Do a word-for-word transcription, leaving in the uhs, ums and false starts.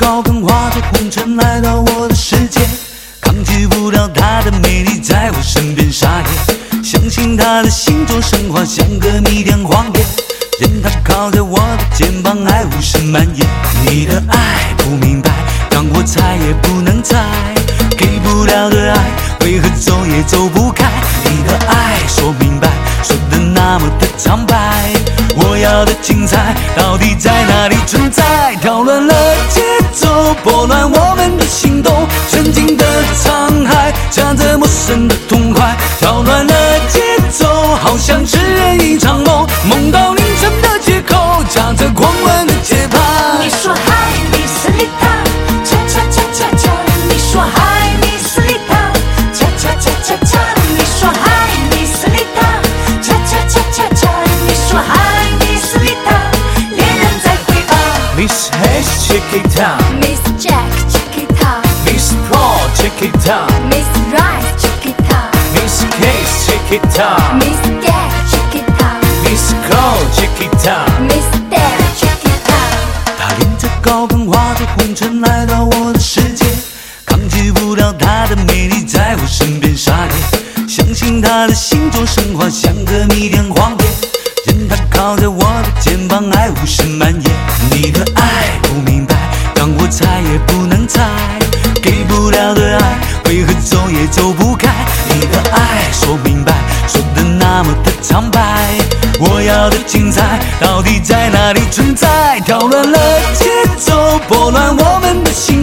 高跟化作红尘来到我的世界，抗拒不了她的美丽在我身边撒野，相信她的星座神话像个弥天谎言，任她靠在我的肩膀，爱无声蔓延。你的爱不明白，让我猜也不能猜，给不了的爱为何走也走不开？你的爱说明白，说的那么的苍白，我要的精彩到底在哪里存在？挑乱了节奏，拨乱我们的心动，曾经的沧海夹着陌生的痛快，挑乱了节奏，好像痴人一场梦，梦到凌晨的街口，夹着狂乱的节拍。 你说嗨，你斯里塔，恰恰恰恰恰。你说嗨，你斯里塔，恰恰恰恰恰。你说嗨，你斯里塔，恰恰恰恰恰。你说嗨，你斯里塔，恋人在回答。 Miss Hayes, check it out. Miss Jack, check it out. Miss Paul, check it out. Miss Rice, check it out. Miss Case, check it out. Miss Gag, check it out. Miss Cole, check it out. Miss Dare, check it out. 她拎着高跟化作红尘来到我的世界，抗拒不了她的美丽在我身边撒野，相信她的星座神话像个弥天谎言，任她靠在我的肩膀，爱无声蔓延。你的爱不明白，让我猜也不能猜，给不了的爱为何走也走不开？你的爱说明白，说的那么的苍白，我要的精彩到底在哪里存在？挑乱了节奏，拨乱我们的心